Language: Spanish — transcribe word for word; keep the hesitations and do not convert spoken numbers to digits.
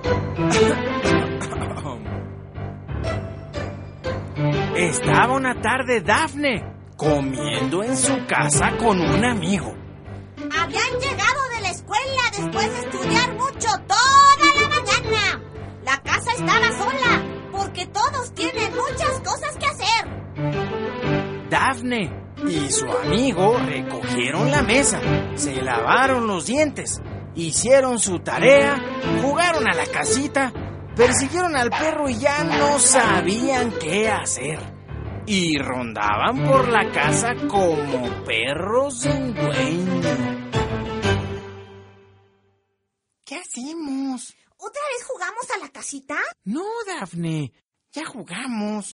Estaba una tarde Dafne comiendo en su casa con un amigo. Habían llegado de la escuela después de estudiar mucho toda la mañana. La casa estaba sola porque todos tienen muchas cosas que hacer. Dafne y su amigo recogieron la mesa, se lavaron los dientes, hicieron su tarea, jugaron a la casita, persiguieron al perro y ya no sabían qué hacer. Y rondaban por la casa como perros sin dueño. ¿Qué hacemos? ¿Otra vez jugamos a la casita? No, Dafne, ya jugamos.